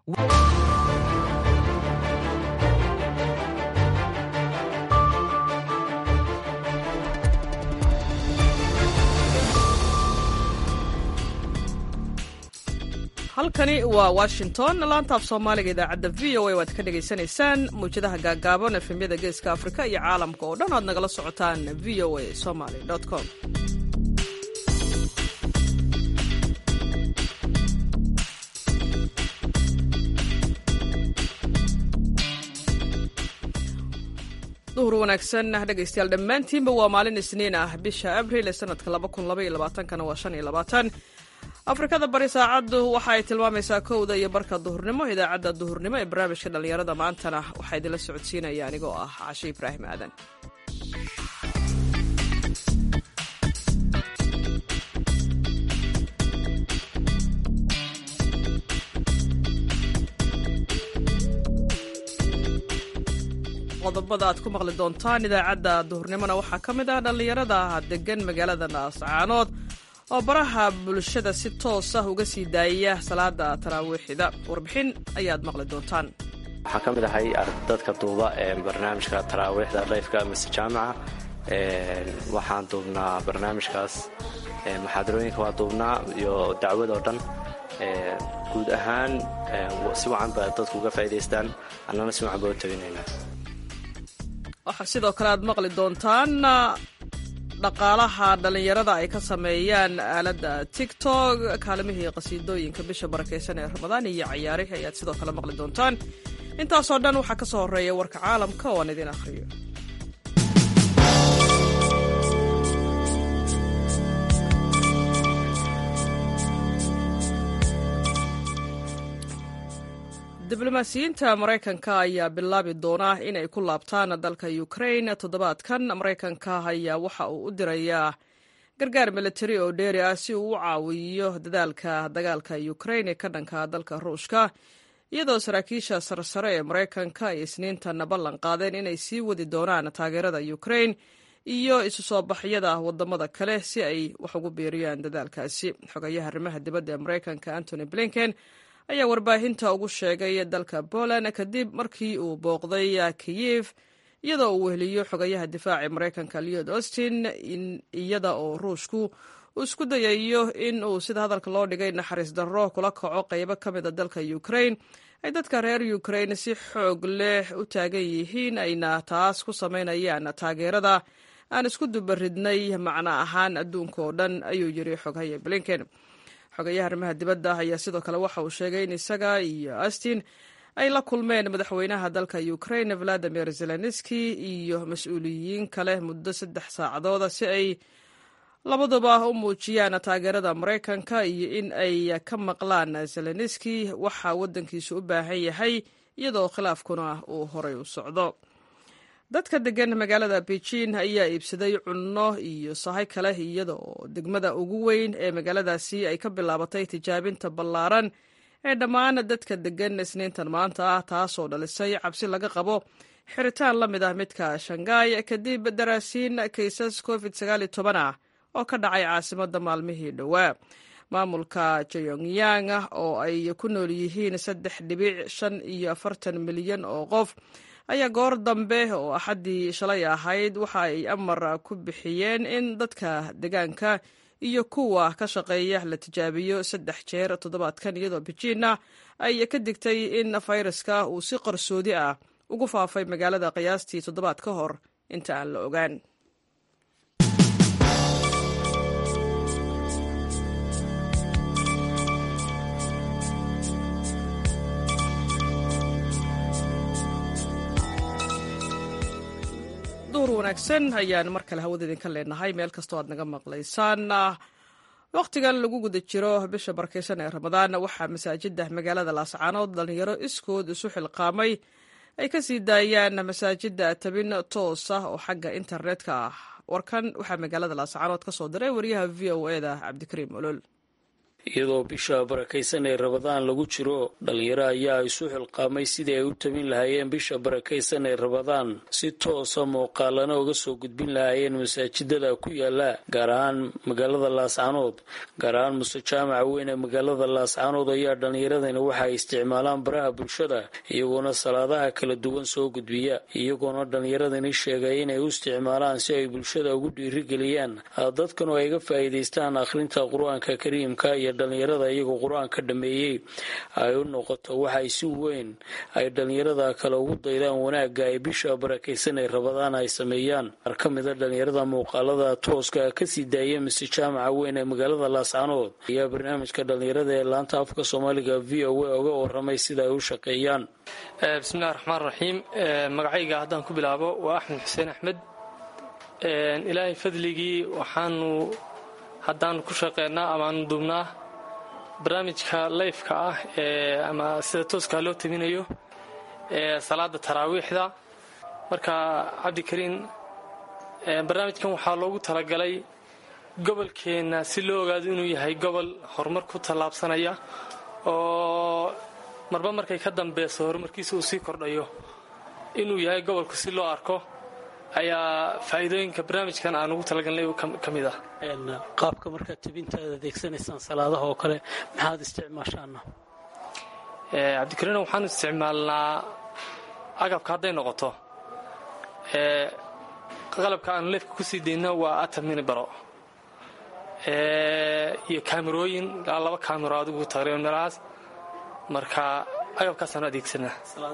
halkani waa washington laantaaf soomaaliga idaacadda v o a waad ka dhagaysanaysaan mawjadaha gaagaaban efemyada geeska afrika iyo caalamka oo dhan aad nagala socotaan v o a somaly com duhur wanaagsan dhegaystayaal dhammaantiinba waa maalin isniin ah bisha abril ee sanadka kana waa 25 afrikada bari saacaddu waxa ay tilmaamaysaa kowda iyo barka duhurnimo idaacadda duhurnimo ee barnaamijka dhallinyarada maantana waxaa idinla socodsiinaya anigoo ah cashe ibraahim aadan qodobada aad ku maqli doontaan idaacadda duhurnimona waxaa ka mid ah dhallinyarada degan magaalada naascaanood oo baraha bulshada si toos ah uga sii daayaya salaada taraawiixida warbixin ayaad maqli doontaan waxaan ka mid ahay dadka duuba ee barnaamijka taraawiixda dhayfka mise jaamaca waxaan duubnaa barnaamijkaas muxaadarooyinka waa duubnaa iyo dacwad oo dhan guud ahaan si wacan ba dadku uga faa'iidaystaan annana si wacan ba u tabinaynaa waxaa sidoo kale aad maqli doontaan dhaqaalaha dhallinyarada ay ka sameeyaan aaladda tiktok kaalimihii qasiidooyinka bisha barakaysan ee ramadaan iyo cayaarihi ayaad sidoo kale maqli doontaan intaasoo dhan waxaa ka soo horreeya warka caalamka oo aan idin akhriyo diblomaasiyiinta maraykanka ayaa bilaabi doona inay ku laabtaan dalka ukrain toddobaadkan maraykanka ayaa waxa uu u dirayaa gargaar militari oo dheeri ah si uu u caawiyo dadaalka dagaalka ukrain ee ka dhanka dalka ruushka iyadoo saraakiisha sarsare ee maraykanka ay isniintan ballan qaadeen inay sii wadi doonaan taageerada ukrain iyo isu soo baxyada wadamada kale si ay wax ugu biiriyaan dadaalkaasi xogayaha arrimaha dibadda ee maraykanka antony blinken ayaa warbaahinta ugu sheegay dalka Poland kadib markii uu booqday Kyiv iyadoo uu weheliyo xogayaha difaaca Mareykanka Lloyd Austin iyada oo Ruushku uu isku dayayo in uu sida hadalka loo dhigay naxariis darro kula kaco qaybo ka mid ah dalka Ukraine ay dadka reer Ukraine si xoog leh u taagan yihiin ayna taas ku sameynayaan taageerada aan isku dubaridnay macna ahaan adduunka oo dhan ayuu yiri xogayaha Blinken xogayaha arrimaha dibadda ayaa sidoo kale waxa uu sheegay in isaga iyo Austin ay la kulmeen madaxweynaha dalka Ukraine Vladimir Zelensky iyo mas'uuliyiin kale muddo 3 saacadood si ay labaduba u muujiyaan taageerada Mareykanka iyo in ay ka maqlaan Zelensky waxa waddankiisu u baahan yahay iyadoo khilaafkuna uu horay u socdo dadka degan magaalada Beijing ayaa iibsaday cunno iyo sahay kale iyadoo degmada ugu weyn ee magaaladaasi ay ka bilaabatay tijaabinta ballaaran ee dhammaan dadka degan isniintan maanta ah taasoo dhalisay cabsi laga qabo xiritaan la mid ah midka Shanghai kadib daraasiin kaysas COVID-19 ah oo ka dhacay caasimadda maalmihii dhowaa maamulka Pyongyang oo ay ku nool yihiin 3.45 milyan oo qof ayaa goor dambe oo axaddii shalay ahayd waxa ay amar ku bixiyeen in dadka deegaanka iyo kuwa ka shaqeeya la tijaabiyo 3 jeer toddobaadkan iyadoo Beijing ay ka digtay in fayraska uu si qarsoodi ah ugu faafay magaalada qiyaastii toddobaad ka hor inta aan la ogaan wanaagsan ayaan mar kale hawada idinka leenahay meel kastoo aad naga maqlaysaan waqtigan lagu guda jiro bisha barakeysan ee ramadaan waxaa masaajida magaalada laascaanood dhalinyaro iskood isu xilqaamay ay ka sii daayaan masaajida tabin toos ah oo xagga internetka ah warkan waxaa magaalada laascaanood ka soo diray wariyaha v o e da cabdikariim olol iyadoo bisha barakaysan ee rabadaan lagu jiro dhalinyaro ayaa isu xilqaamay sidii ay u tabin lahaayeen bisha barakaysan ee rabadaan si toosa muuqaalana uga soo gudbin lahaayeen masaajidada ku yaala gaar ahaan magaalada laascaanood gaar ahaan muse jaamaca weyn ee magaalada laascaanood ayaa dhalinyaradani waxa ay isticmaalaan baraha bulshada iyagoona salaadaha kala duwan soo gudbiya iyagoona dhalinyaradani sheegay inay u isticmaalaan si ay bulshada ugu dhiirigeliyaan dadkan oo ay ga faa'iidaystaan akhrinta qur-aanka kariimka iyo dhalinyarada iyagoo qur-aanka dhameeyey ay u noqoto waxay si weyn ay dhalinyarada kale ugu daydaan wanaagga ay bisha barakaysan ee rabadaan ay sameeyaan qaar ka mida dhalinyarada muuqaalada tooska kasii daaya mise jaamaca weyn ee magaalada laascaanood ayaa barnaamijka dhalinyarada ee laanta afka soomaaliga v o a uga waramay sida ay u shaqeeyaan. bismillahi raxmaan raxiim. magacayga haddaan ku bilaabo waa axmed xuseen axmed. ilaahay fadligii waxaanu haddaan ku shaqeynaa amaanu duubnaa barnaamijka layfka ah ama sida tooskaa loo tabinayo salaada taraawiixda. marka cabdikariin barnaamijkan waxaa loogu talagalay gobolkeenna si loo ogaado inuu yahay gobol horumar ku tallaabsanaya oo marba markay ka dambeyso horumarkiisa uu sii kordhayo inuu yahay gobolku si loo arko ayaa faa'iidooyinka barnaamijkan aan ugu talagalnay ka mid ah. qaabka markaad tabintaada adeegsanaysaan salaadaha oo kale maxaad isticmaashaana? cabdikariin waxaanu isticmaalnaa agabka hadday noqoto qalabka aanu leefka kusii dayno waa atamini baro iyo kaamirooyin ilaa 2 kaamiro adigu taqriiban meelahaas. marka agabkaasaanu adeegsanaa.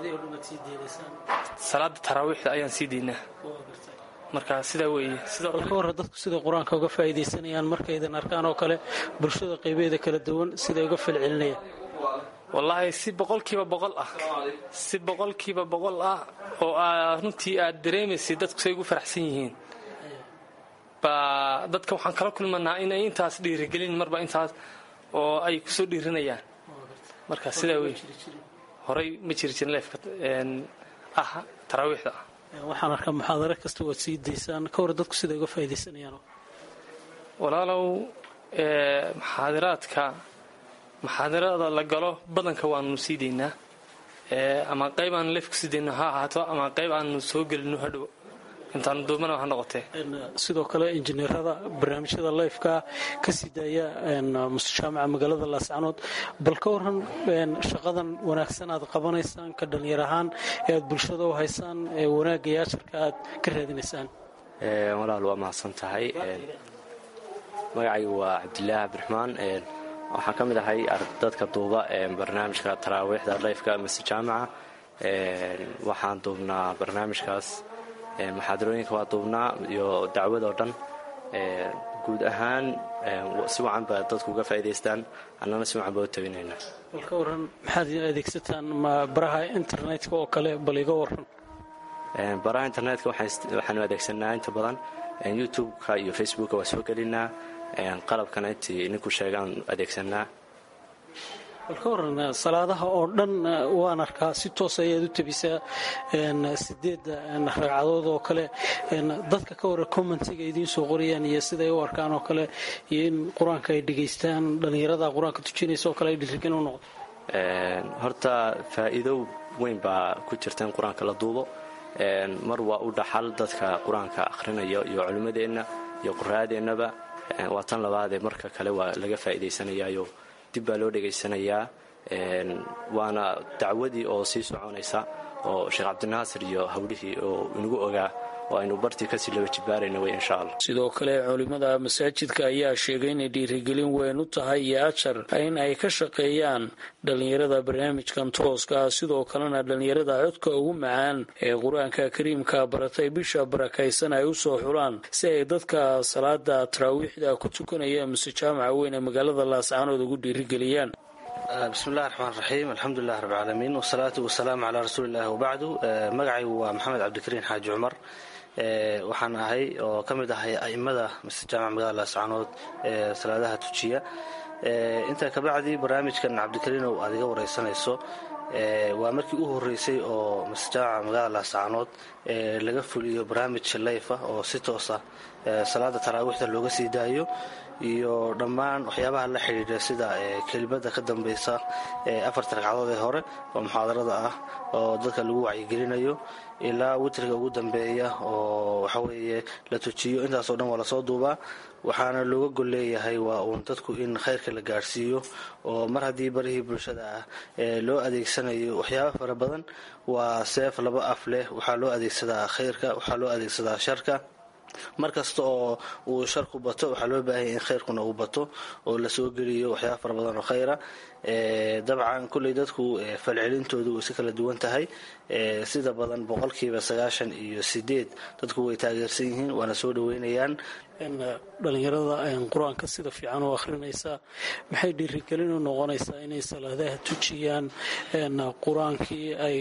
salaada taraawiixda ayaan sii daynaa. marka sidaa weeye. sidoo ka hor dadku sida qur-aanka uga faa'iidaysanayaan markaydan arkaan oo kale bulshada qaybeeda kala duwan siday uga falcelinayaan. wallaahi si boqolkiiba boqol ah oo runtii aad dareemaysay dadku say ugu faraxsan yihiin baa dadka waxaan kala kulmanaa inay intaas dhiirigelin marba intaas oo ay kusoo dhiirinayaan. marka sidaa wey horey ma jiri jirin leefka taraawiixda. waxaan arkaa muxaadaro kasta waad sii daysaan ka hor dadku siday uga faa'iidaysanayaan. walaalow maxaadarada la galo badanka waanu sii daynaa ama qayb aanu leefka sii dayno ha ahaato ama qayb aanu soo gelino hadhow intaanu duubana ha noqotee. sidoo kale injineerada barnaamijyada lifeka kasii daaya muse jaamaca magaalada laascaanood bal ka waran shaqadan wanaagsan aad qabanaysaan ka dhalinyar ahaan ee aad bulshada u haysaan wanaagga iyo asharka aad ka raadinaysaan. walaal waa mahadsan tahay. magacaygu waa cabdilaahi cabdiraxmaan. waxaan ka mid ahay dadka duuba barnaamijka taraawiixda lifeka muse jaamaca. waxaan duubnaa barnaamijkaas maxaadarooyinka waa duubnaa iyo dacwadoo dhan. guud ahaan si wacan ba dadku uga faa'iidaystaan annana si wacan baa u tabinaynaa. bal ka waran maxaad adeegsataan baraha internetka oo kale bal iga waran. baraha internetka waxaanu adeegsanaa inta badan youtube-ka iyo facebooka waa soo gelinaa. qalabkana intii ninku sheegaan adeegsanaa. bal ka waran salaadaha oo dhan waan arkaa si toos ayaad u tabisaa 8 ragcadood oo kale. dadka ka waran commentiga idiin soo qorayaan iyo siday u arkaan oo kale iyo in qur-aanka ay dhegaystaan dhalinyarada qur-aanka tujinaysa oo kale ay dhiirigelin u noqdo. horta faa'iido weyn baa ku jirta in qur-aanka la duubo. mar waa u dhaxal dadka qur-aanka akhrinaya iyo culimmadeenna iyo quraa'adeennaba. waa tan labaadee marka kale waa laga faa'iidaysanayaayo dib baa loo dhegaysanayaa. waana dacwadii oo sii soconaysa oo sheekh cabdinaasir iyo hawlihii oo inagu ogaa oo aynu bartii kasii laba jibaarayna wey insha allah. sidoo kale culimada masaajidka ayaa sheegay inay dhiirigelin weyn u tahay iyo ajar in ay ka shaqeeyaan dhalinyarada barnaamijkan tooska ah. sidoo kalena dhalinyarada codka ugu macaan ee qur-aanka kariimka baratay bisha barakaysan ay u soo xulaan si ay dadka salaada taraawiixda ku tukanaya muse jaamaca weyn ee magaalada laascaanood ugu dhiirigeliyaan. bismillahi raxmaan raxiim. alxamdulilah rabbilcaalamiin wasalaatu wasalaamu calaa rasuulillahi wabacdu. magacaygu waa maxamed cabdikariin xaaji cumar. waxaan ahay oo ka mid ahay a'immada muse jaamaca magaalada laascaanood ee salaadaha tujiya. intaa kabacdi barnaamijkan cabdikariinow aad iga waraysanayso waa markii u horeysay oo muse jaamaca magaalada laascaanood laga fuliyo barnaamij layf ah oo si toosa salaada taraawiixda looga sii daayo iyo dhammaan waxyaabaha la xidhiidha sida kelimada ka dambaysa 4 ragcadood ee hore oo muxaadarada ah oo dadka lagu wacyigelinayo ilaa witriga ugu dambeeya oo waxaweeye la tujiyo intaasoo dhan waa lasoo duubaa waxaana looga gol leeyahay waa uun dadku in khayrka la gaadhsiiyo oo mar haddii barihii bulshada ah loo adeegsanayo waxyaaba fara badan waa seef laba af leh waxaa loo adeegsadaa khayrka waxaa loo adeegsadaa sharka mar kasta oo uu sharku bato waxaa loo baahanya in khayrkuna uu bato oo lasoo geliyo waxyaaba fara badan oo khayra dabcan kulley dadku falcelintoodu way si kala duwan tahay sida badan 98% dadku way taageersan yihiin waana soo dhaweynayaan dhalinyarada qur-aanka sida fiican u akhrinaysaa maxay dhiirigelin u noqonaysaa inay salaadaha tujiyaan qur-aankii ay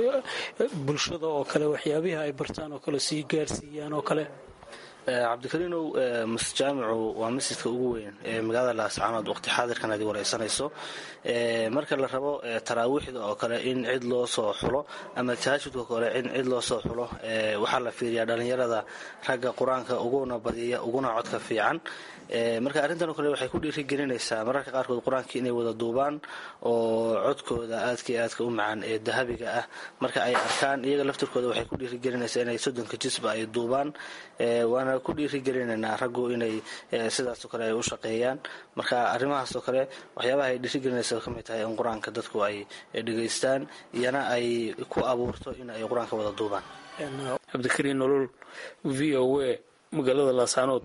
bulshada oo kale waxyaabihii ay bartaan oo kale sii gaarsiiyaan oo kale cabdikariinow masjid jaamicu waa masjidka ugu weyn ee magaalada laascaanood waqti xaadirkan aad waraysanayso marka la rabo taraawiixda oo kale in cid loo soo xulo ama tahaajudka kale in cid loo soo xulo waxaa la fiiriyaa dhalinyarada ragga qur-aanka uguna badiya uguna codka fiican marka arrintan oo kale waxay ku dhiirigelinaysaa mararka qaarkood qur-aankii inay wada duubaan oo codkooda aadka u macaan ee dahabiga ah marka ay arkaan iyaga laftirkooda waxay ku dhiirigelinaysaa inay 30 jisba ay duubaan waana ku dhiirigelinaynaa raggu inay sidaasoo kale ay u shaqeeyaan marka arrimahaasoo kale waxyaabaha ay dhiirigelinaysa ka mid tahay in qur-aanka dadku ay dhegaystaan iyana ay ku abuurto in ay qur-aanka wada duubaan cabdikariin nolol v o a magaalada laascaanood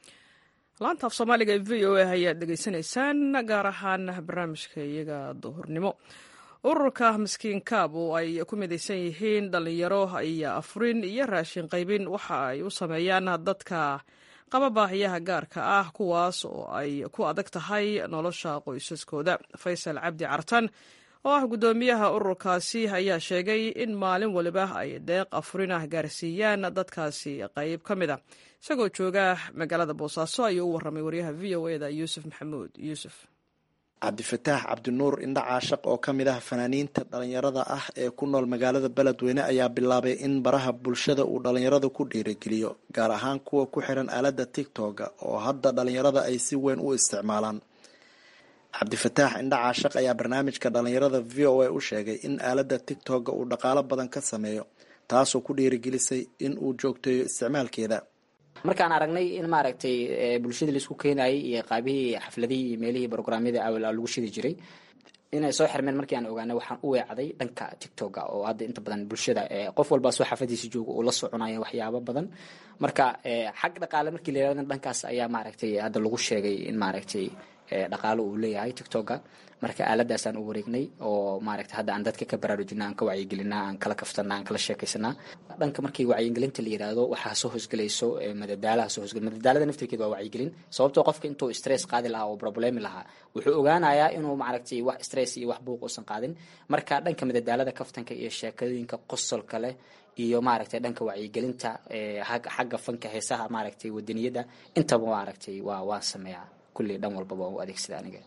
laanta af soomaaliga ee v o a ayaad dhegaysanaysaan gaar ahaan barnaamijka iyaga duhurnimo ururka miskiin kaab oo ay ku midaysan yihiin dhalinyaro ayaa afurin iyo raashin qaybin waxa ay u sameeyaan dadka qaba baahiyaha gaarka ah kuwaas oo ay ku adag tahay nolosha qoysaskooda faysal cabdi cartan oo ah guddoomiyaha ururkaasi ayaa sheegay in maalin waliba ay deeq afurin ah gaarsiiyaan dadkaasi qayb ka mid a isagoo jooga magaalada boosaaso ayuu u warramay waryaha v o eda yuusuf maxamuud yuusuf cabdifataax cabdinuur indha caashaq oo ka mid ah fanaaniinta dhalinyarada ah ee ku nool magaalada beledweyne ayaa bilaabay in baraha bulshada uu dhalinyarada ku dhiirigeliyo gaar ahaan kuwa ku xiran aaladda tigtoga oo hadda dhalinyarada ay si weyn u isticmaalaan cabdifataax indha caashaq ayaa barnaamijka dhalinyarada v o a u sheegay in aaladda tigtoga uu dhaqaalo badan ka sameeyo taasoo ku dhiirigelisay in uu joogteeyo isticmaalkeeda markaan aragnay in maaragtay bulshadii laisku keenayay iyo qaabihii xafladihii iyo meelihii brograamyada awal lagu shidi jiray inay soo xirmeen markii aan ogaanay waxaan u weecday dhanka tigtoga oo hadda inta badan bulshada qof walba soo xafadiisa jooga uu la soconayo waxyaabo badan marka xag dhaqaale markii la yiraahdo dhankaas ayaa maaragtay hadda lagu sheegay in maaragtay dhaqaalo uu leeyahay tigtoga marka aaladaasaan u wareegnay oo maaragtay hadda aan dadka ka baraarujina aan ka wacyigelinaa aan kala kaftana aan kala sheekaysanaa dhanka markii wacyigelinta la yiraahdo waxaa soo hosgelayso madadaalada naftirkeeda waa wacyigelin sababtoo qofka intuu stress qaadi lahaa oo problemi lahaa wuxuu ogaanayaa inuu maaragtay wax stress iyo wax buuq uusan qaadin marka dhanka madadaalada kaftanka iyo sheekooyinka qosolka leh iyo maaragtay dhanka wacyigelinta xagga fanka heesaha maaragtay wadaniyada intaba maaragtay waan sameeyaa kulli dhan walba waan u adeegsada aniga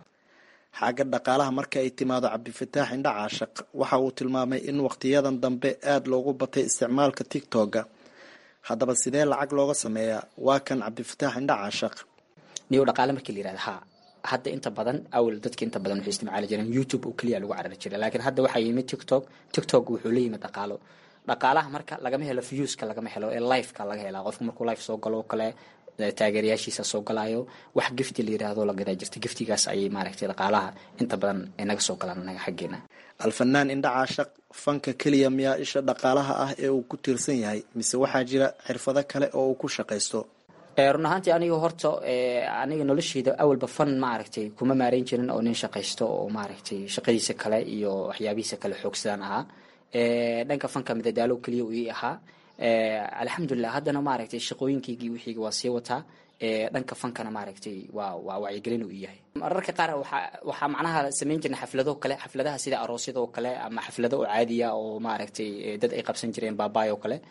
xagga dhaqaalaha marka ay timaado cabdifataax indha caashaq waxa uu tilmaamay in waqtiyadan dambe aada loogu batay isticmaalka tigtoga haddaba sidee lacag looga sameeyaa waa kan cabdifataax indha caashaq niyo dhaqaale markii la yirahdo hadda inta badan awal dadka inta badan waxay isticmaali jireen YouTube oo kaliya lagu carari jiray laakiin hadda waxaa yimid TikTok wuxuu leeyahay dhaqaalaha marka lagama helo viewska lagama helo ee live-ka laga helaa qofku markuu live soo galo kale taageerayaashiisa soo galayo wax gifti la yiraahdo la gadaa jirta giftigaas ayay maaragtay dhaqaalaha inta badan inaga soo galaan anaga xaggeena alfanaan indha caashaq fanka keliya miyaa isha dhaqaalaha ah ee uu ku tiirsan yahay mise waxaa jira xirfado kale oo uu ku shaqaysto run ahaantii aniga horta aniga noloshayda awalba fan maaragtay kuma maareyn jirin oo nin shaqaysto oo maaragtay shaqadiisa kale iyo waxyaabihiisa kale xoogsadaan ahaa dhanka fanka madadaalo keliya uu ii ahaa alxamdulilah haddana maaragtay shaqooyinkaygii wixiiga waa sii wataa dhanka fankana maaragtay waa wacyigelin uu yahay mararka qaar waxaa macnaha samayn jirnay xafladaha sida aroosyada oo kale ama xaflado oo caadiya oo maaragtay dad ay qabsan jireen baabaay oo kale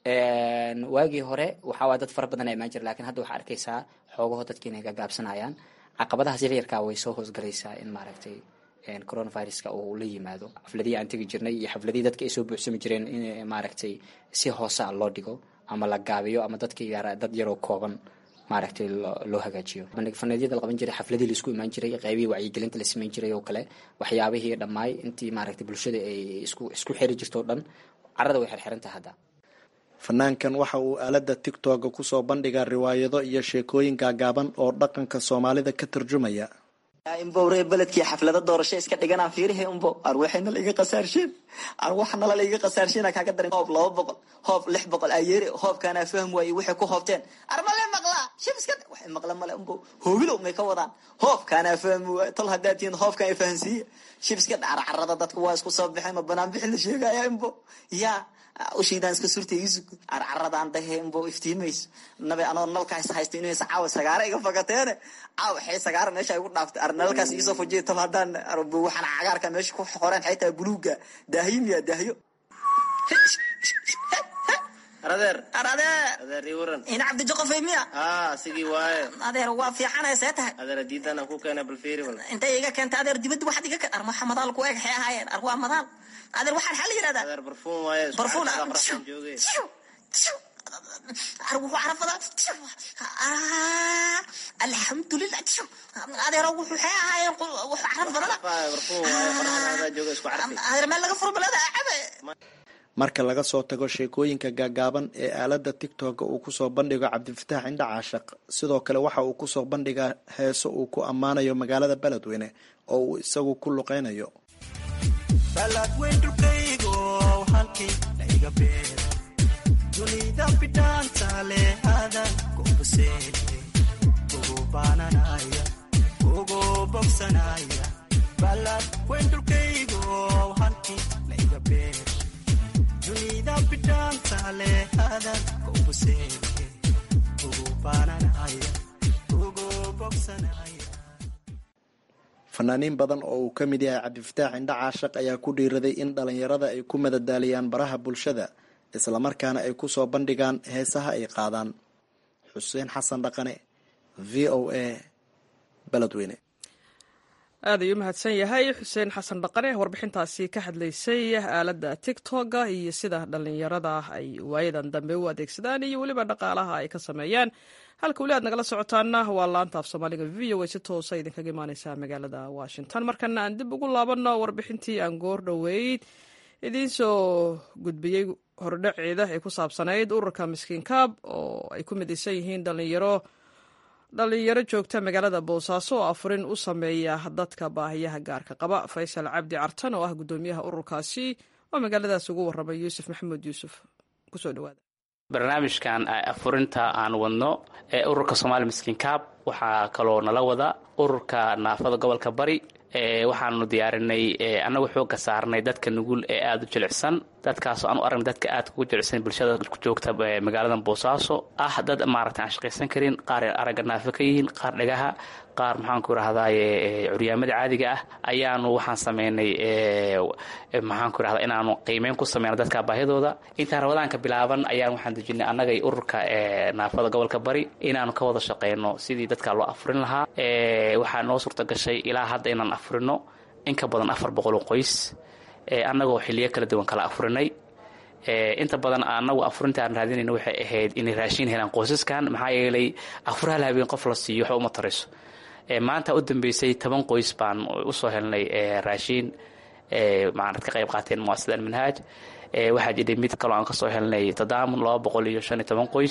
waagii hore waxaa dad fara badan ay imaan jira lakiin hadda waxaa arkaysaa xoogaho dadki inay gagaabsanayaan caqabadahaas yaryarkaa way soo hoosgalaysaa in maaragtay coronaviruska uu la yimaado xafladihii aan tegi jirnay iyo xafladihii dadka ay soo buuxsami jireen in maaragtay si hoosa loo dhigo ama la gaabiyo ama dadkii dad yaroo kooban maaragtay loo hagaajiyo. faneedyada la qaban jiray, xafladii la isku imaan jiray, qaybihii wacyigelinta la samayn jiray oo kale, waxyaabihii dhammaay intii maaragtay bulshada ay isku xiri jirto o dhan carrada way xirxirantahay hadda. fanaankan waxa uu aalada tiktoka kusoo bandhigaa riwaayado iyo sheekooyin gaagaaban oo dhaqanka soomaalida ka tarjumaya. inbowree beledkii xaflada doorasho iska dhiganaa fiirihe unbo arwaxayna laiga qasaarshiin arwaxna laiga qasaarshiina kaaga darin hoob 200 hoob 600 ayeere hoobkaana fahm waaye waxay ku hoobteen armale maqla shibska waxay maqla male unbo hoobilo may ka wadaan hoobkaana fahm waaye tal hadaatiin hoobka ay fahansiye shibska carrada dadku waa isku soo baxay ma banaan bixin la sheegaya unbo ya ushiidaan iska surtay isu carradaan daheen boo iftiimays nabe anoo nalkaas haysto inay saaw sagaar iga fagateen waxay sagaar meesha ay ugu dhaaftay arnalkaas iisoo fujiyay tal hadaan arbo waxaan cagaarka meesha ku qoreen xitaa buluuga daahimiya daahiyo adeer riwaran in abdi joqofay miya sigi waaye adeer waa fiicanaysa tahay adeer diidana ku keenay bal fiiri wal inta iga keentay adeer dibadda waxaad iga ka armo xamadaal ku eeg xaayeen arwaa madal adeer waxaan xal yiraahdaa adeer barfuun waaye barfuun joogay arwo arafada alhamdulillah adeer wuxuu xaayeen wuxuu arafada barfuun waaye farxada joogay isku arfay adeer meel laga furo balada acabe. marka laga soo tago sheekooyinka gaagaaban ee aalada tiktoka uu kusoo bandhigo cabdifataax indha caashaq, sidoo kale waxa uu kusoo bandhigaa heeso uu ku ammaanayo magaalada beledweyne oo uu isagu ku luqeynayo. fanaaniin badan oo uu ka mid yahay cabdifataax indha caashaq ayaa ku dhiiraday in dhalinyarada ay ku madadaaliyaan baraha bulshada islamarkaana ay kusoo bandhigaan heesaha ay qaadaan. xuseen xasan dhaqane, v o a, beledweyne. aad ayuu mahadsan yahay xuseen xasan dhaqane warbixintaasi ka hadlaysay aalada tiktoka iyo sida dhalinyarada ay waayadan dambe u adeegsadaan iyo weliba dhaqaalaha ay ka sameeyaan. halka weli aad nagala socotaana waa laanta af soomaaliga v o a si toosa idinkaga imaaneysa magaalada Washington. markana aan dib ugu laabano warbixintii aan goor dhoweyd idiin soo gudbiyey hordhaceeda ee ku saabsanayd ururka Miskiin Kaab oo ay ku midaysan yihiin dhalinyaro joogta magaalada Boosaaso oo afurin u sameeya dadka baahiyaha gaarka qaba. Faysal Cabdi Cartan oo ah gudoomiyaha ururkaasi oo magaaladaas ugu waramay Yuusuf Maxamuud Yuusuf. kusoo dhawaada. barnaamijkan afurinta aan wadno ee ururka Soomaali Miskiin Kaab waxaa kaloo nala wada ururka naafada gobolka Bari. waxaanu diyaarinay anagu xoog ka saarnay dadka nugul ee aad u jilicsan, dadkaas oo aan u aragnay dadka aad ugu jilicsan bulshada ku joogta magaalada Boosaaso dad maaragtay aan shaqaysan karin, qaar aragga naafo ka yihiin, qaar dhagaha, qaar maxaan ku rahdaaye curyaamada caadiga ayaanu waxaan sameynay maxaan ku rahdaa inaanu qiimeyn ku sameyno dadka baahidooda. intaan rabadaanka bilaaban ayaan waxaan dejinay annaga iyo ururka naafada gobolka Bari inaanu ka wada shaqeyno sidii dadka loo afurin lahaa. waxaa noo suurta gashay ilaa hadda inaan afurino in ka badan 400 oo qoys annagoo xilliyo kala duwan kala afurinay. inta badan anagu afurinta aan raadinayna waxay ahayd inay raashin helaan qoysaskan, maxaa yeelay afuraha habeen qof la siiyo wax uma tarayso. maanta u dambeysay 10 qoys baan u soo helnay raashin maanta ka qayb qaateen muasasada Manhaj. waxaa jiray mid kale aan ka soo helnay tadaamun 215 qoys.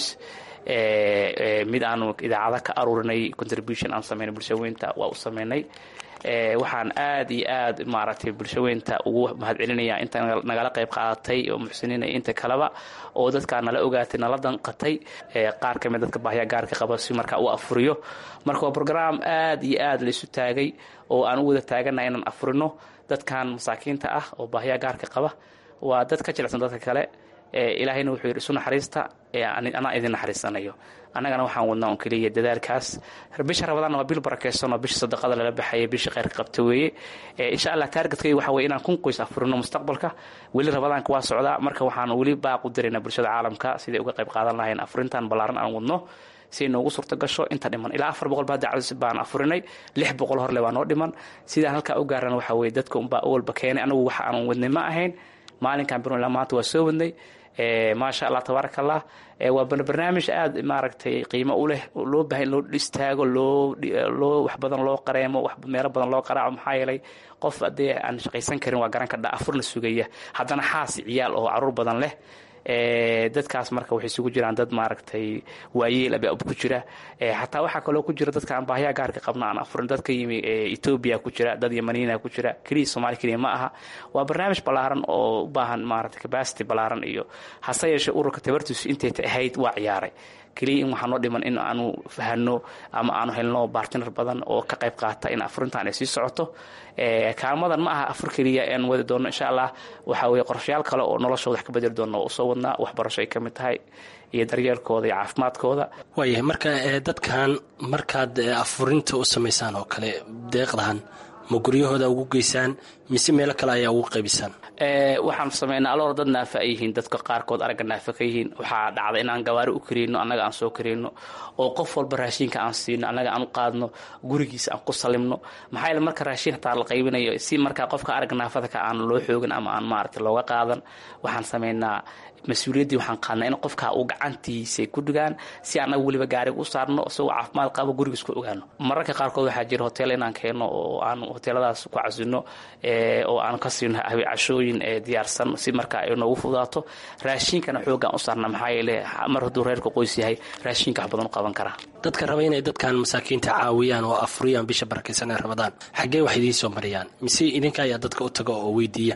mid aanu idaacada ka aruurinay contribution aan sameynay bulshaweynta waa u sameynay. waxaan aad iyo aad maaragtay bulshaweynta ugu mahadcelinayaa inta nagala qayb qaadatay oo muxsiniinay inta kaleba oo dadka nala ogaatay nala danqatay qaar ka mid dadka baahiyaha gaarka qaba si marka uu afuriyo. marka waa program aad iyo aad la isu taagay oo aan u wada taaganahay inaan afurino dadkan masaakiinta oo baahiyaha gaarka qaba. waa dad ka jilicsan dadka kale. ilaahayna wuxuu yidhi isu naxariista anaa idin naxariisanayo. annagana waxaan wadnaa un keliya dadaalkaas. bisha rabadaanna waa bil barakeysan oo bisha sadaqada lala baxaya, bisha khayrka qabta weeye. insha allah taargetkay waxa weye inaan 1,000 qoys afurino mustaqbalka. weli rabadaanka waa socdaa, marka waxaan weli baaq u diraynaa bulshada caalamka siday uga qayb qaadan lahayn afurintan ballaaran aan wadno si noogu suurta gasho inta dhiman. ilaa 400 baan afurinay, 600 horle waa noo dhiman. sidaan halkaa u gaarana waxa weye dadka unbaa walba keenay, anagu waxa aan wadnay ma ahayn. maalinkan birno ilaa maanta waa soo wadnay. maasha allah tabaaraka allah. waa barnaamij aada maaragtay qiimo u leh, loo baahan in loo istaago, loo wax badan loo qareemo, wax meelo badan loo qaraaco. maxaa yeelay qof haddee aan shaqaysan karin waa garan kadha afurna sugaya, haddana xaasi ciyaal oo caruur badan leh. dadkaas marka waxay isugu jiraan dad maaragtay waayeel abaa ku jira. xataa waxaa kaloo ku jira dadka aan baahiya gaarka qabna aan afurin, dadka yimi Ethiopia ku jira, dad Yamaniina ku jira, kaliya Soomaali kaliya ma aha. waa barnaamij ballaaran oo u baahan maaragtay capacity ballaaran, iyo hase yeeshee ururka tabartiisu intay ahayd waa ciyaaray. kaliya in waxaa noo dhiman in aanu fahano ama aanu helno bartiner badan oo ka qayb qaata in afurintaan ay sii socoto. kaalmadan ma aha afur keliya aan wadi doono insha allah, waxaa weeye qorshayaal kale oo noloshooda wax ka bedeli doona oo usoo wadnaa, waxbarasho ay ka mid tahay iyo daryeelkooda iyo caafimaadkooda. waayahay marka dadkan markaad afurinta u samaysaan oo kale deeqdahan ma guryahooda ugu geysaan mise meelo kale ayaa ugu qaybisaan? waxaan sameynaa aloor dad naafa ay yihiin, dadka qaarkood aragga naafa ka yihiin. waxaa dhacda inaan gawaari u kariyno, annaga aan soo kariyno, oo qof walba raashinka aan siino, annaga aan u qaadno, gurigiisa aan ku salimno. maxaa yeele marka raashin hataa la qaybinayo, si markaa qofka aragga naafada ka aan loo xoogin ama aan maaragtay looga qaadan, waxaan sameynaa mas-uuliyaddii waxaan qaadnaa in qofkaa uu gacantiisa ku dhigaan, si annaga weliba gaariga u saarno isagoo caafimaad qabo gurigiis ku ogaano. mararka qaarkood waxaa jira hotel inaan keenno oo aan hoteeladaas ku casino, oo aan ka siino cashooyin diyaarsan si markaa ay noogu fudaato. raashinkana xoogaan u saarna, maxaa yeele mar hadduu reerka qoys yahay raashinka wax badan u qaban karaa. dadka raba inay dadkan masaakiinta caawiyaan oo afuriyaan bisha barakaysan ee Ramadaan, xaggee wax idiin soo mariyaan mise idinka ayaa dadka u taga oo weydiiya?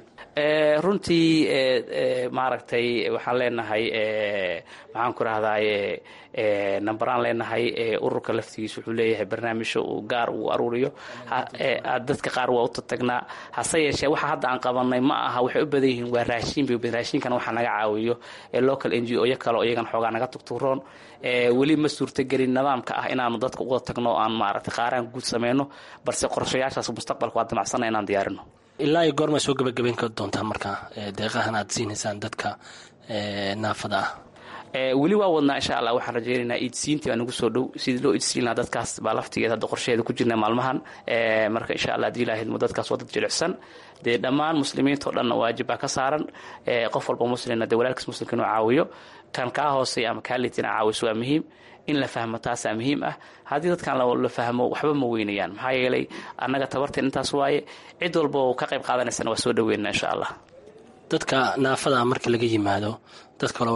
runtii maaragtay waxaan leenahay maxaan ku rahdaye nambaraan leenahay. ururka laftigiisa wuxuu leeyahay barnaamijyo uu gaar uu aruuriyo, dadka qaar waa u tagnaa. hase yeeshee waxa hadda aan qabanay ma aha, waxay u badan yihiin waa raashin bay. raashinkana waxaa naga caawiyo local NGO-yo kale oo iyagana xoogaa naga tugturoon. weli ma suurtagelin nidaamka ah inaanu dadka uga tagno aan maaragtay qaaraan guud sameyno, balse qorshayaashaas mustaqbalka waa damacsana inaan diyaarino. ilaa iyo goorma soo gabagabayn ka doontaa markaa deeqahan aad siinaysaan dadka naafada ah? weli waa wadnaa insha allah. waxaan rajaynaynaa iidsiintii baa nagu soo dhow, sidii loo iidsiin lahaa dadkaas baa laftigeed hadda qorshaheeda ku jirna maalmahan. marka insha allah haddii ilaahidmo dadkaas waa dad jilicsan, dee dhammaan muslimiintao dhanna waajib baa ka saaran. qof walba muslimna dee walaalkiis muslimka inuu caawiyo, kan kaa hooseeya ama kaa liitina caawiso waa muhiim. in la fahmo taasaa muhiim ah. haddii dadkan la fahmo waxba ma weynayaan, maxaa yeelay annaga tabarteen intaas waaye. cid walba oo ka qayb qaadanaysana waa soo dhaweynaa insha allah. dadka naafada marka laga yimaado dad kale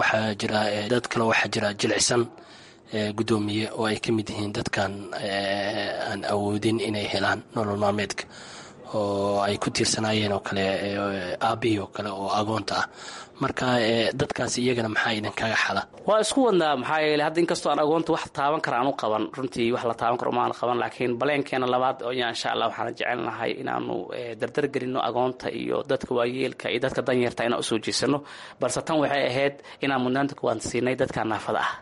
waxaa jira jilicsan guddoomiye oo ay ka mid yihiin dadkan aan awoodin inay helaan nolol maalmeedka, oo ay ku tiirsanaayeen oo kale aabihii oo kale oo agoonta ah. marka dadkaasi iyagana maxaa idinkaga xala? waa isku wadnaa, maxaa yeele hadda inkastoo aan agoonta wax taaban kara aan u qaban, runtii wax la taaban karo maana qaban, laakiin baleenkeena labaad oo insha allah waxaan jecelnahay inaanu dardar gelino agoonta iyo dadka waayeelka iyo dadka danyarta inaan usoo jeesano. balse tan waxay ahayd inaan mudnaanta kuwaan siinay dadka naafada ah.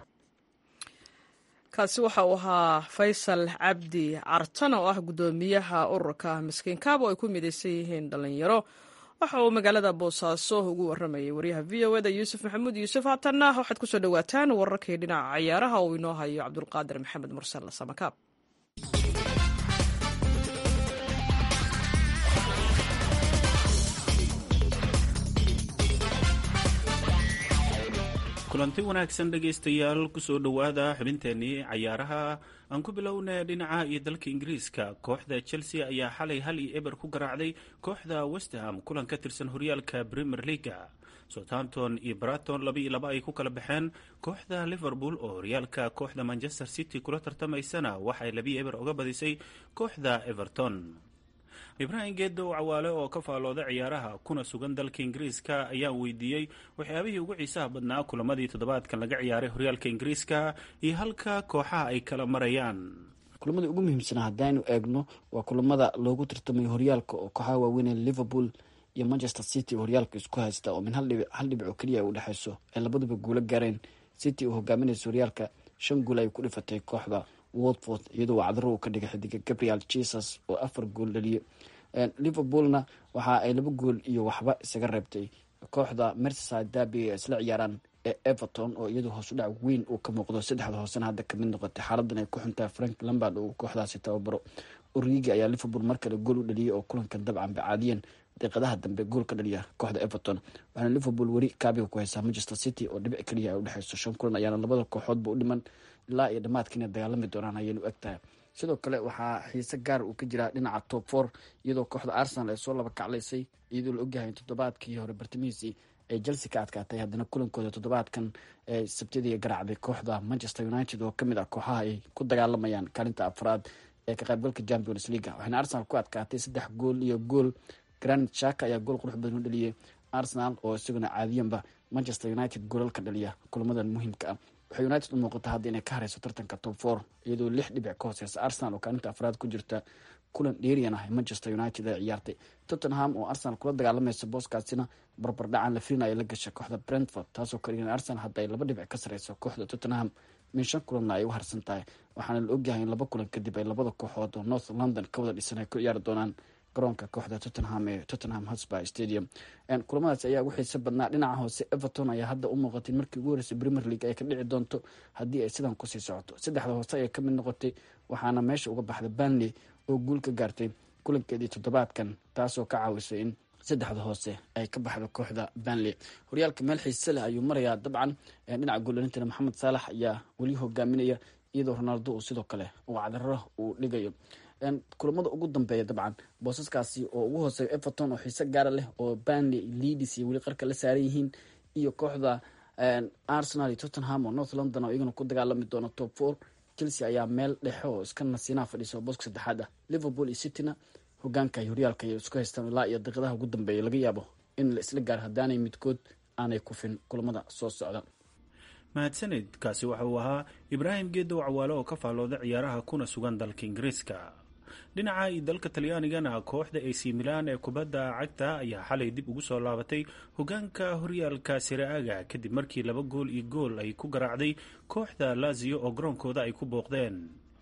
kaasi waxa uu ahaa Faysal Cabdi Cartan oo ah guddoomiyaha ururka Miskiin Kaab oo ay ku midaysan yihiin dhalinyaro. waxa uu magaalada Boosaaso ugu waramayay wariyaha VOA-da Yuusuf Maxamuud Yuusuf. haatanna waxaad ku soo dhawaataan wararkii dhinaca ciyaaraha oo inoo hayo Cabdulqaadir Maxamed Mursal Samakaab. kulanti wanaagsan dhegaystayaal, kusoo dhowaada xubinteenii cayaaraha. aan ku bilownay dhinaca iyo dalka Ingiriiska. kooxda Chelsea ayaa xalay 1-0 ku garaacday kooxda West Ham kulan ka tirsan horyaalka Premier League. Southampton iyo Brighton 2-2 ay ku kala baxeen. kooxda Liverpool oo horyaalka kooxda Manchester City kula tartamaysana waxay 2-0 uga badisay kooxda Everton. ibraahim geedow cawaale oo ka faalooda ciyaaraha kuna sugan dalka Ingiriiska ayaan weydiiyey waxyaabihii ugu xiisaha badnaa kulamadii toddobaadkan laga ciyaaray horyaalka Ingiriiska iyo halka kooxaha ay kala marayaan. kulamada ugu muhiimsanaa haddaynu eegno waa kulamada loogu tartamay horyaalka oo kooxaha waaweyn Liverpool iyo Manchester City horyaalka isku haysta oo min hal dhibic oo kaliya u dhaxayso ay labaduba guulo gaareen. City oo hogaaminaysa horyaalka 5 gool ay ku dhifatay kooxda Watford iyadoo wacdaro uu ka dhigay xidiga Gabriel Jesus oo 4 gool dhaliyay. Liverpoolna waxa ay 2 gool iyo waxba isaga reebtay kooxda Merseyside Derby ee isla ciyaaraan ee Everton oo iyadoo hoos u dhac weyn uu ka muuqdo. saddexda hoosena hadda ka mid noqotay xaaladdan ay ku xuntaa Frank Lampard oo kooxdaasi tababaro. origi ayaa liverpool mar kale gool u dhaliyay oo kulankan dabcan bacaadiyeen daqiiqadaha dambe gool ka dhaliya kooxda everton waxaana liverpool weli kaabiga ku haysaa manchester city oo dhibic keliya ay udhexeyso 5 kulan ayaana labada kooxoodba u dhiman ilaa iyo dhammaadka inay dagaalami doonaan ayaynu u egtahay sidoo kale waxaa xiise gaar uu ka jiraa dhinaca top 4 iyadoo kooxda arsenal ay soo laba kaclaysay iyadoo la ogyahay in toddobaadkii hore bartamihiisii ay chelsea ka adkaatay haddana kulankooda toddobaadkan ee sabtidii garaacday kooxda manchester united oo kamid ah kooxaha ay ku dagaalamayaan kaalinta afraad ee ka qaybgalka champions league waxayna arsenal ku adkaatay 3 gool iyo gool granit xhaka ayaa gool qurux badan u dhaliyay arsenal oo isaguna caadiyanba manchester united goolalka dhaliya kulamadan muhiimka ah waxay united u muuqata hadda inay ka hareyso tartanka top 4 iyadoo 6 dhibic ka hooseysa arsenal oo kaalinta afraad ku jirta kulan dheeriyan ah manchester united ay ciyaartay tottenham oo arsenal kula dagaalamaysa booskaasina barbardhacan la filinaya la gashay kooxda brentford taasoo ka dhigan arsenal hadda ay 2 dhibic ka sareyso kooxda tottenham min 5 kulanna ay u harsan tahay waxaana la ogyahay in 2 kulan kadib ay labada kooxood oo north london ka wada dhisan ay ku ciyaari doonaan garoonka kooxda tottenham ee tottenham hotspur stadium kulamadaas ayaa ugu xiisa badnaa dhinaca hoose everton ayaa hadda u muuqatay markii ugu horeysay premier league ay ka dhici doonto haddii ay sidan kusii socoto 3 hoose ayay ka mid noqotay waxaana meesha uga baxday Burnley oo guul ka gaartay kulankeedii toddobaadkan taasoo ka caawisay in 3 hoose ay ka baxdo kooxda Burnley horyaalka meel xiise leh ayuu marayaa dabcan dhinaca goolinta Mohamed Salah ayaa wali hogaaminaya iyadoo Ronaldo uu sidoo kale uu cadaro uu dhigayo kulamada ugu dambeeya dabcan boosaskaasi oo ugu hooseeya everton oo xiise gaara leh oo Burnley Leeds iyo weli qarka la saaran yihiin iyo kooxda Arsenal iyo Tottenham oo North London oo iyaguna ku dagaalami doona top 4 Chelsea ayaa meel dhexe oo iska nasiinaa fadhiso booska saddexaad ah Liverpool iyo City-na hogaanka horyaalka ay isku haystaan ilaa iyo daqiiqadaha ugu dambeeya laga yaabo in la isla gaar hadaanay midkood aanay kufin kulamada soo socda mahadsanid kaasi waxa uu ahaa Ibrahim Geedo Cawaalo oo ka faalooda ciyaaraha kuna sugan dalka Ingiriiska dhinaca dalka Talyaanigana kooxda AC Milan ee kubadda cagta ayaa xalay dib ugu soo laabatay hogaanka horyaalka Serie A kadib markii 2 gool iyo gool ay ku garaacday kooxda Lazio oo garoonkooda ay ku booqdeen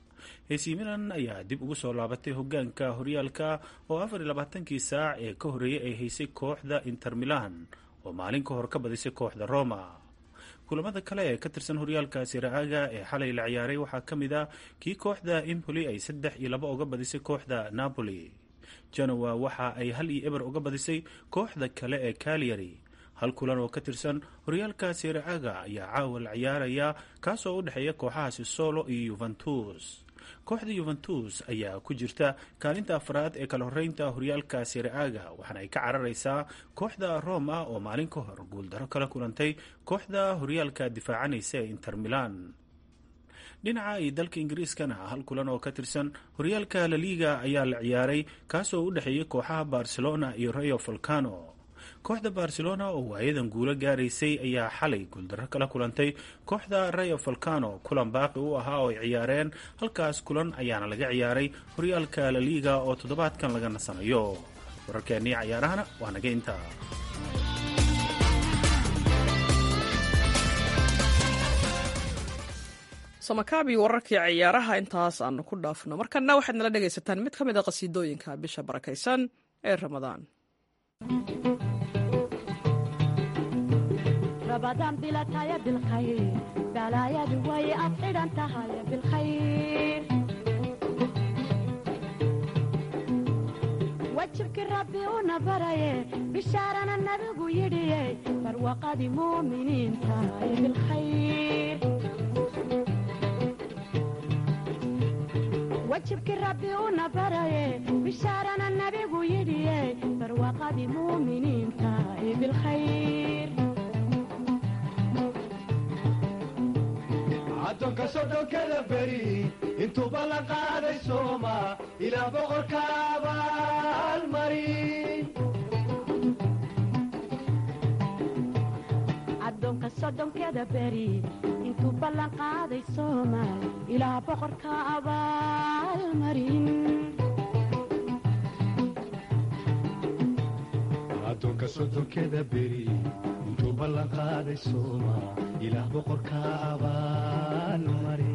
AC Milan ayaa dib ugu soo laabatay hogaanka horyaalka oo 24 saac ee ka horeeyay ay haysay kooxda Inter Milan oo maalin ka hor ka badisay kooxda Roma kulamada kale ee ka tirsan horyaalka Serie A ee xalay la ciyaaray waxaa ka mid ah kii kooxda Empoli ay 3-2 uga badisay kooxda Napoli Genoa waxa ay 1-0 uga badisay kooxda kale ee Cagliari hal kulan oo ka tirsan horyaalka Serie A ayaa caawa la ciyaaraya kaasoo u dhexeeya kooxaha Sassuolo iyo Juventus kooxda Juventus ayaa ku jirta kaalinta afraad ee kala horeynta horyaalka Serie A waxaana ay ka cararaysaa kooxda Roma oo maalin ka hor guuldaro kala kulantay kooxda horyaalka difaacanaysa ee Inter Milan dhinaca dalka Ingiriiskana hal kulan oo ka tirsan horyaalka La Liga ayaa la ciyaaray kaasoo u dhexeeya kooxaha Barcelona iyo Rayo Vallecano kooxda Barcelona oo waayadan guulo gaaraysay ayaa xalay guuldaro kala kulantay kooxda Rayo Vallecano kulan baaqi u ahaa oo ay ciyaareen halkaas kulan ayaana laga ciyaaray horyaalka La Liga oo toddobaadkan laga nasanayo wararkeennii ciyaarahana waa naga intaa samakaabi wararkii ciyaaraha intaas aanu ku dhaafno markana waxaad nala dhegaysataan mid ka mid a qasiidooyinka bisha barakaysan ee Ramadaan رمضان بلا تايا بالخير بلا يا دوي أفعل أنت هاي بالخير وجهك ربي ونبري بشارنا النبي يدي فروقة مؤمنين تاي بالخير وجهك ربي ونبري بشارنا النبي يدي فروقة مؤمنين تاي بالخير addoonka sodhonkada beri intuu ballan qaaday sooma ilaa boqorka abaalmarin addoonka sodhonkada beri intuu ballan qaaday sooma ilaa boqorka abaalmarin addoonka sodhonkada beri intuu ballan qaaday sooma ilaah boqorka abaalmarin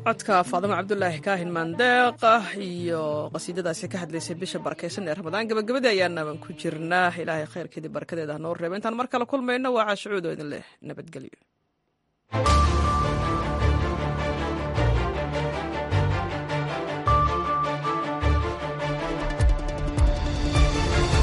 codka faadimo cabdulaahi kaahin maandeeq iyo qasiidadaasi ka hadlaysay bisha barakaysan ee ramadaan gabagabadii ayaanaban ku jirnaa ilaahay khayrkeedii barakadeeda hanoo reeba intaan mar kale kulmayno waa caashucuud oo idin leh nabadgelyo